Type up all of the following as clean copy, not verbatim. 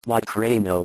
Lacrino.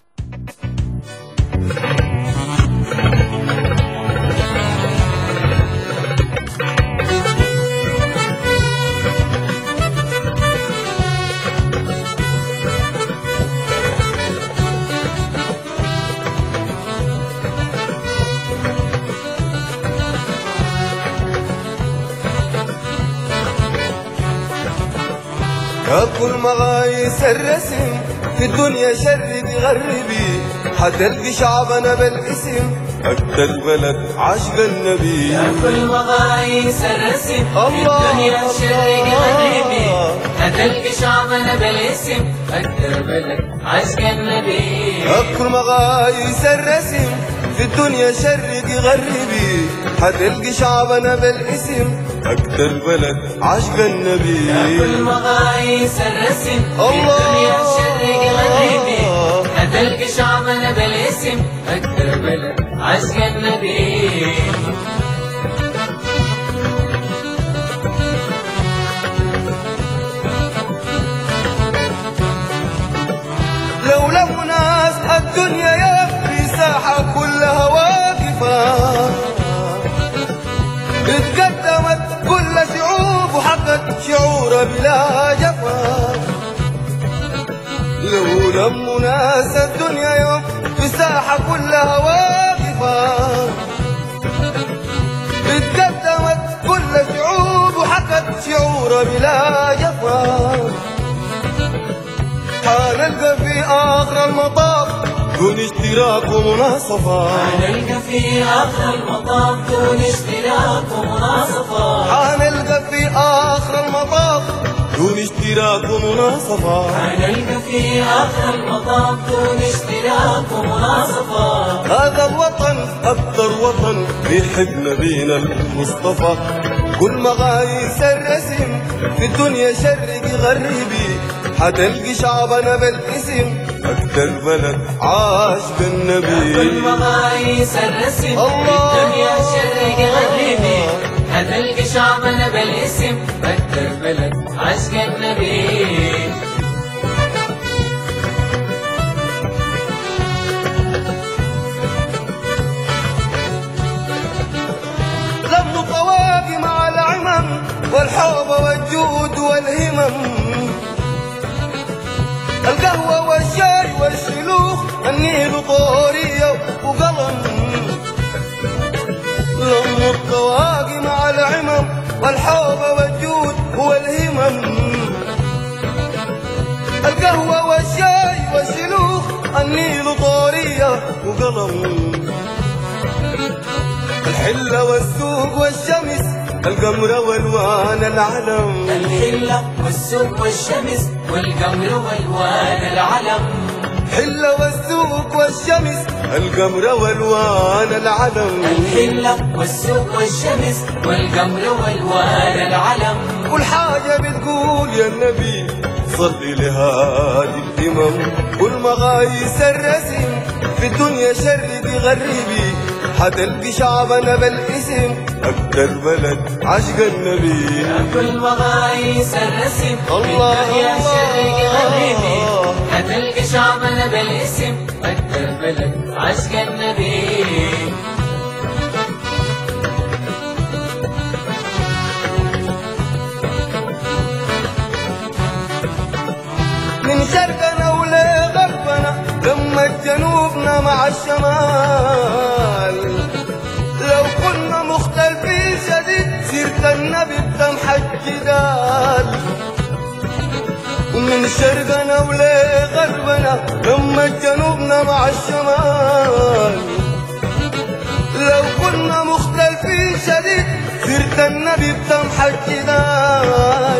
كل مغايس الرسم في الدنيا شرق غربي حتلقي شعبنا بالاسم أكتر بلد عشق النبي. يا كل مغايس الرسم في الدنيا شرق غربي حتلقي شعبنا بالاسم أكتر بلد عشق النبي. يا كل مغايس الرسم في الدنيا شرق غربي حتلقي شعبنا بالاسم أكتر بلد عشق النبي. يا كل مغايس الرسم في الدنيا شرق غربي حتلقي شعبنا بالاسم أكتر بلد عشق النبي. لو ناس الدنيا يبقي ساحة كلها واقفة اتقدمت كل شعوب وحقت شعور بلا جفا. لو ناس الدنيا يوم في ساحة كلها واقفة اتقدمت كل شعوب وحقت شعور بلا جفا. حنلقى في آخر المطاف دون اشتراك ومناصفة. حنلقى في آخر المطاف دون اشتراك ومناصفة. حنلقى في آخر المطاف دون اشتراك ومناصفة. حنلقى في آخر المطاف دون اشتراك ومناصفة. هذا الوطن أكثر وطن بيحب نبينا المصطفى. كل مغايس الرسم في الدنيا شرق غربي حتلقي شعبنا بالاسم أكتر بلد عاشق النبي. كل مغايس الرسم في الدنيا شرق غربي حتلقي شعبنا بالاسم أكتر بلد عاشق النبي. لم طواقي مع العمم والحب والجود والهمم. القهوة والشاي والشلوخ النيل طورية وقلم. لم الطواقي مع العمم والحب والجود والهمم. القهوة والشاي والشلوخ النيل طورية وقلم. الحلة والسوق والشمس القمر والوان العلم. الحلة والسوق والشمس والقمر والوان العلم. حلة والسوق والشمس القمر والوان العلم. الحلة والسوق والشمس والقمر والوان العلم. كل حاجة بتقول يا النبي صلي لهادي الإمام. كل مغايس الرسم في الدنيا شرق غربي حتلقي شعبنا بالاسم أكتر بلد عشق النبي. يا كل مغايس الرسم في الدنيا شرق غربي حتلقي شعبنا بالاسم أكتر بلد عشق النبي. من شرقنا ولغربنا لما جنوبنا مع الشمال. لو كنا مختلفين شديد سيرة النبي بتمحى الجدال. من شرقنا ولغربنا لما جنوبنا مع الشمال. لو كنا مختلفين شديد سيرة النبي بتمحى الجدال.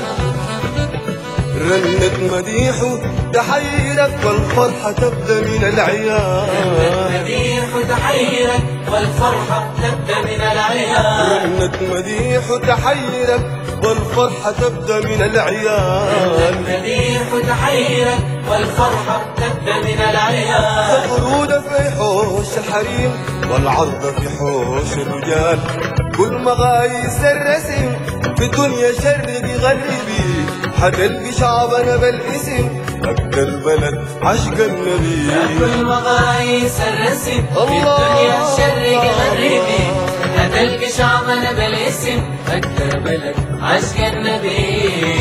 رنت مديحه تحيرك والفرحة تبدأ من العيال. رنت مديحه تحيرك والفرحة تبدأ من العيال. رنت مديحه تحيرك والفرحة تبدأ من العيال. رنت مديحه تحيرك والفرحة تبدأ من العيال. الورودة في حوش الحريم والعرض في حوش الرجال. كل مغايس الرسم في الدنيا شرق غربي حتلقي شعبنا بالاسم أكتر بلد عشق النبي. كل مقاييس الرسم في الدنيا الشرق غربي هتلقى شعبنا بالاسم أكتر بلد عشق النبي.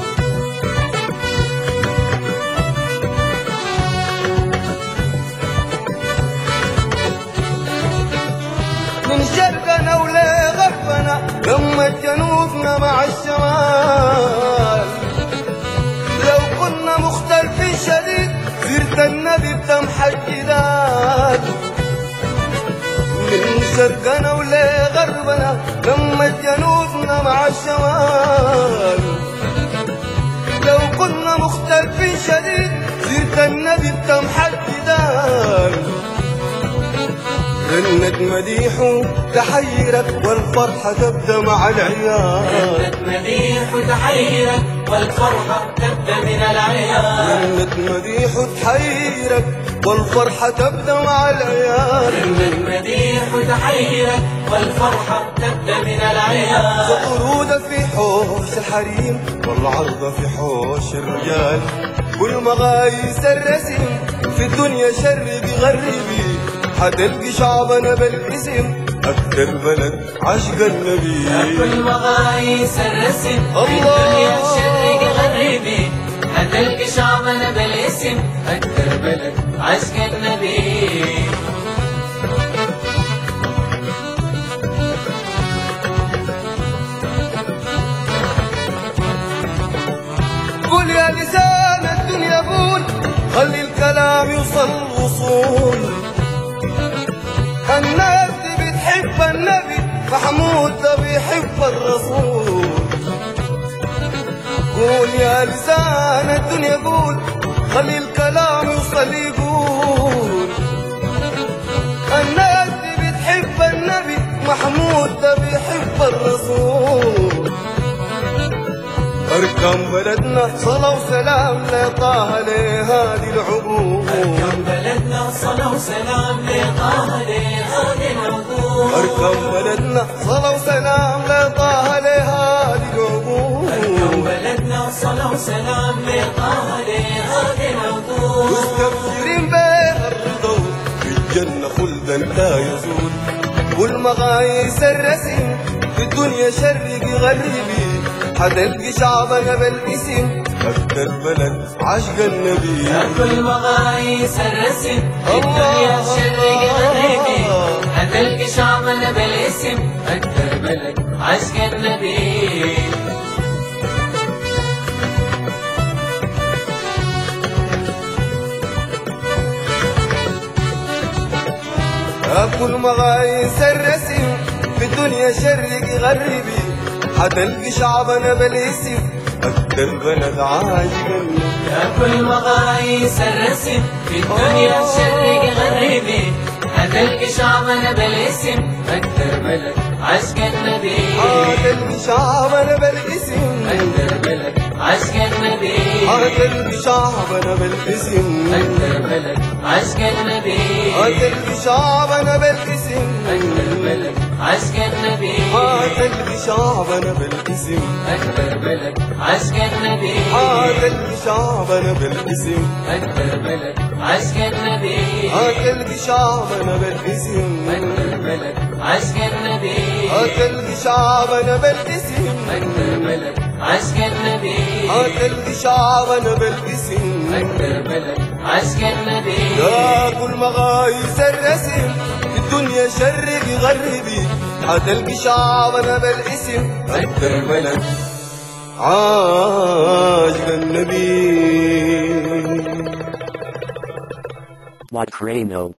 من شرقنا ولغربنا لما جنوبنا مع الشمال لو كنا مختلفين شديد سيرة النبي بتمحى الجدال. من شرقنا ولغربنا لما جنوبنا مع الشمال لو كنا مختلفين شديد سيرة النبي بتمحى الجدال. رنت مديح تحيرك والفرحة تبدأ مع العيال. رنت مديح تحيرك والفرحة تبدأ من العيال. رنت مديح تحيرك والفرحة تبدأ مع العيال. رنت مديح تحيرك والفرحة تبدأ من العيال. ورودة في حوش الحريم والعرضة في حوش الرجال. كل مقاييس الرسم في الدنيا شرقي غربي حتلقي شعبنا بالاسم أكتر بلد عشق النبي. كل مقاييس الرسم في الدنيا الشرق غربي هتلقي شعبنا بالاسم أكتر بلد عشق النبي. قول يا لسان الدنيا قول خلي الكلام يوصل وصول. الناس دي بتحب النبي محمود ده بيحب الرسول. قول يا لسان الدنيا قول خلي الكلام يوصل يقول. الناس دي بتحب النبي محمود ده بيحب الرسول. أركان بلدنا صلاة وسلام لطه لهادي العقول. أركان بلدنا صلاة وسلام لطه لهادي العقول. أركان بلدنا صلاة وسلام لطه لهادي العقول. أركان بلدنا صلاة وسلام لطه لهادي العقول. مستبشرين بالرضا في الجنة خلدا لا يزول. والمقاييس الرسم في الدنيا شرقي غربي حتلقي شعبنا بالاسم أكتر بلد عشق النبي. كل مقاييس الرسم في الدنيا الشرق غربي هتلقي شعبنا بالاسم أكتر بلد عشق النبي. كل مقاييس الرسم في الدنيا شرقي غربي حتلقي شعبنا بالاسم أكتر بلد عاشق النبي. كل مقاييس الرسم في الدنيا الشرق غربي هتلقي شعبنا بالاسم أكتر بلد عشق النبي. حتلقي شعبنا بالاسم أكتر بلد عشق النبي. حتلقي شعبنا بالاسم أكتر بلد عشق النبي. حتلقي شعبنا بالاسم أكتر بلد عشق النبي. حتلقي شعبنا بالاسم أكتر بلد عشق النبي. حتلقي شعبنا بالاسم أكتر بلد عشق النبي. حتلقي شعبنا بالاسم أكتر بلد عشق النبي. حتلقي شعبنا بالاسم أكتر بلد عشق النبي. حتلقي شعبنا بالاسم أكتر بلد عشق النبي. يا كل مقاييس الرسم في الدنيا شرقي غربي حتلقي شعبنا بالاسم أكتر بلد عاشق النبي. What Crano